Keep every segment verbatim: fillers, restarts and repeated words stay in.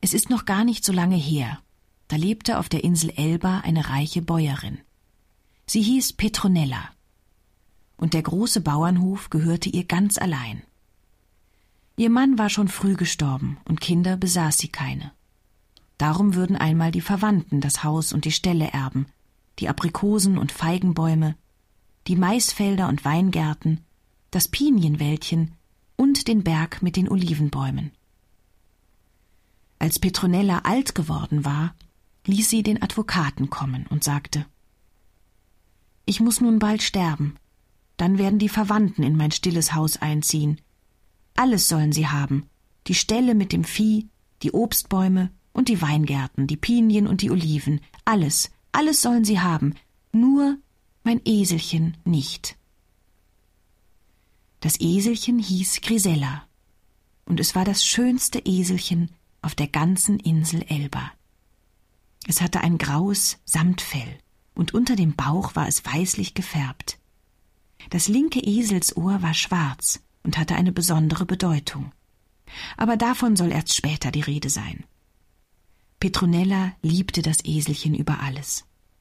Es ist noch gar nicht so lange her. Da lebte auf der Insel Elba eine reiche Bäuerin. Sie hieß Petronella. Und der große Bauernhof gehörte ihr ganz allein. Ihr Mann war schon früh gestorben und Kinder besaß sie keine. Darum würden einmal die Verwandten das Haus und die Ställe erben, die Aprikosen- und Feigenbäume, die Maisfelder und Weingärten, das Pinienwäldchen und den Berg mit den Olivenbäumen. Als Petronella alt geworden war, ließ sie den Advokaten kommen und sagte: »Ich muss nun bald sterben. Dann werden die Verwandten in mein stilles Haus einziehen. Alles sollen sie haben, die Ställe mit dem Vieh, die Obstbäume und die Weingärten, die Pinien und die Oliven, alles, alles sollen sie haben, nur mein Eselchen nicht.« Das Eselchen hieß Grisella, und es war das schönste Eselchen auf der ganzen Insel Elba. Es hatte ein graues Samtfell, und unter dem Bauch war es weißlich gefärbt. Das linke Eselsohr war schwarz und hatte eine besondere Bedeutung. Aber davon soll erst später die Rede sein. Petronella liebte das Eselchen über alles.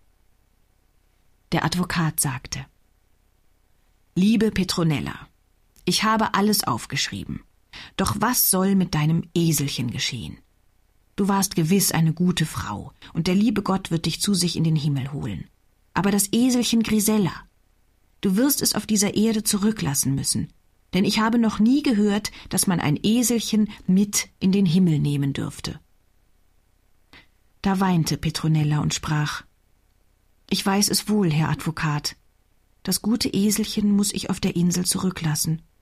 Der Advokat sagte: »Liebe Petronella, ich habe alles aufgeschrieben. Doch was soll mit deinem Eselchen geschehen? Du warst gewiss eine gute Frau, und der liebe Gott wird dich zu sich in den Himmel holen. Aber das Eselchen Grisella, du wirst es auf dieser Erde zurücklassen müssen, denn ich habe noch nie gehört, dass man ein Eselchen mit in den Himmel nehmen dürfte.« Da weinte Petronella und sprach: »Ich weiß es wohl, Herr Advokat. Das gute Eselchen muss ich auf der Insel zurücklassen.